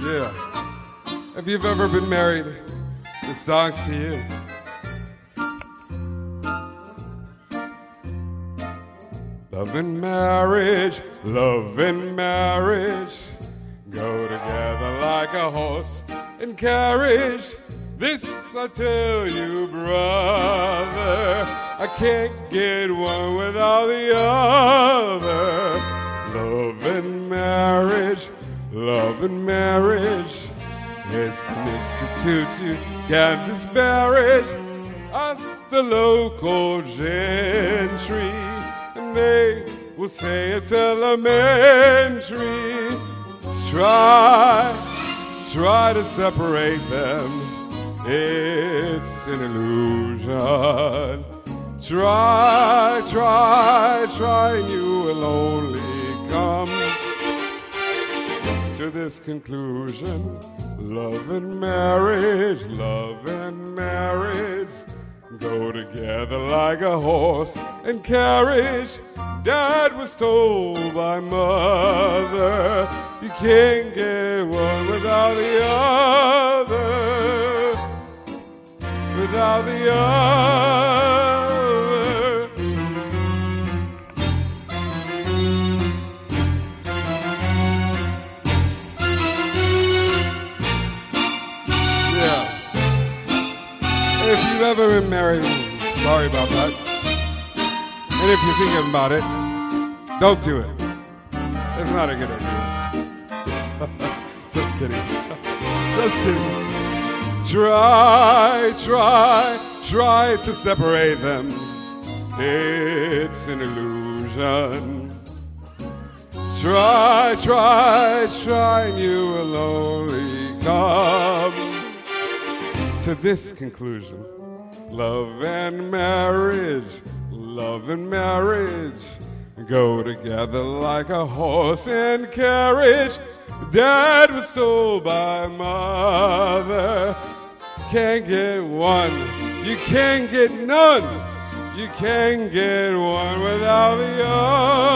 Yeah. If you've ever been married, this song's to you. Love and marriage, go together like a horse and carriage. This I tell you, brother, I can't get one without the other. Love and marriage, it's an institute you can't disparage. Us, the local gentry, and they will say it's elementary. Try to separate them, it's an illusion. Try, and you will only come to this conclusion. Love and marriage, go together like a horse and carriage. Dad was told by mother, you can't get one without the other, without the other. Yeah. If you've ever been married, sorry about that. And if you're thinking about it, don't do it. It's not a good idea. Just kidding. Just kidding. Try to separate them. It's an illusion. Try, and you will only come to this conclusion. Love and marriage, go together like a horse and carriage. Dad was told by mother, can't get one, you can't get none, you can't get one without the other.